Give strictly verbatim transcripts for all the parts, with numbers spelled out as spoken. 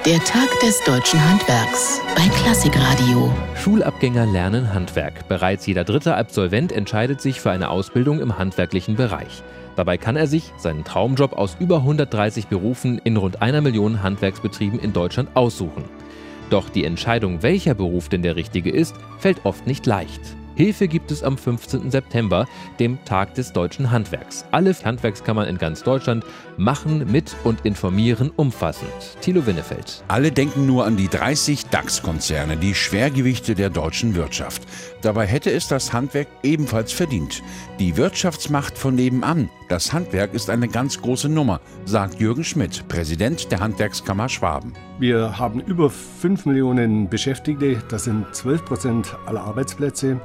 Der Tag des deutschen Handwerks bei Klassikradio. Schulabgänger lernen Handwerk. Bereits jeder dritte Absolvent entscheidet sich für eine Ausbildung im handwerklichen Bereich. Dabei kann er sich seinen Traumjob aus über hundertdreißig Berufen in rund einer Million Handwerksbetrieben in Deutschland aussuchen. Doch die Entscheidung, welcher Beruf denn der richtige ist, fällt oft nicht leicht. Hilfe gibt es am fünfzehnten September, dem Tag des deutschen Handwerks. Alle Handwerkskammern in ganz Deutschland machen mit und informieren umfassend. Thilo Winnefeld. Alle denken nur an die dreißig DAX-Konzerne, die Schwergewichte der deutschen Wirtschaft. Dabei hätte es das Handwerk ebenfalls verdient. Die Wirtschaftsmacht von nebenan. Das Handwerk ist eine ganz große Nummer, sagt Jürgen Schmidt, Präsident der Handwerkskammer Schwaben. Wir haben über fünf Millionen Beschäftigte, das sind zwölf Prozent aller Arbeitsplätze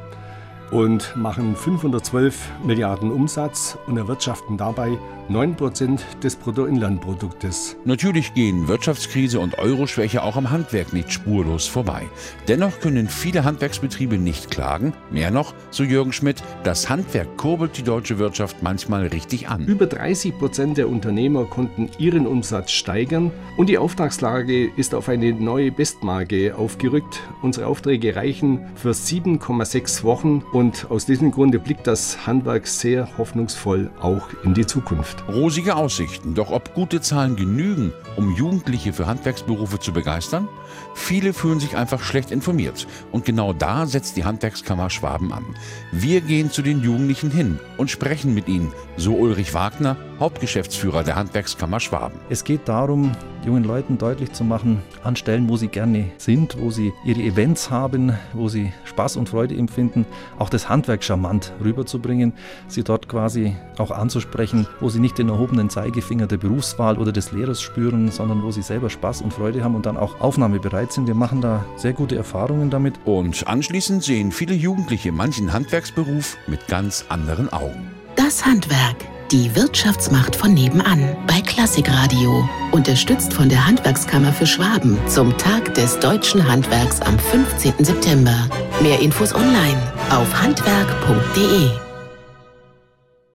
und machen fünfhundertzwölf Milliarden Umsatz und erwirtschaften dabei neun Prozent des Bruttoinlandproduktes. Natürlich gehen Wirtschaftskrise und Euroschwäche auch am Handwerk nicht spurlos vorbei. Dennoch können viele Handwerksbetriebe nicht klagen. Mehr noch, so Jürgen Schmidt, das Handwerk kurbelt die deutsche Wirtschaft manchmal richtig an. Über dreißig Prozent der Unternehmer konnten ihren Umsatz steigern und die Auftragslage ist auf eine neue Bestmarke aufgerückt. Unsere Aufträge reichen für sieben Komma sechs Wochen und aus diesem Grunde blickt das Handwerk sehr hoffnungsvoll auch in die Zukunft. Rosige Aussichten, doch ob gute Zahlen genügen, um Jugendliche für Handwerksberufe zu begeistern? Viele fühlen sich einfach schlecht informiert und genau da setzt die Handwerkskammer Schwaben an. Wir gehen zu den Jugendlichen hin und sprechen mit ihnen, so Ulrich Wagner, Hauptgeschäftsführer der Handwerkskammer Schwaben. Es geht darum, jungen Leuten deutlich zu machen, an Stellen, wo sie gerne sind, wo sie ihre Events haben, wo sie Spaß und Freude empfinden, auch das Handwerk charmant rüberzubringen, sie dort quasi auch anzusprechen, wo sie nicht den erhobenen Zeigefinger der Berufswahl oder des Lehrers spüren, sondern wo sie selber Spaß und Freude haben und dann auch aufnahmebereit sind. Wir machen da sehr gute Erfahrungen damit. Und anschließend sehen viele Jugendliche manchen Handwerksberuf mit ganz anderen Augen. Das Handwerk. Die Wirtschaftsmacht von nebenan bei Klassikradio. Unterstützt von der Handwerkskammer für Schwaben zum Tag des deutschen Handwerks am fünfzehnten September. Mehr Infos online auf handwerk punkt de.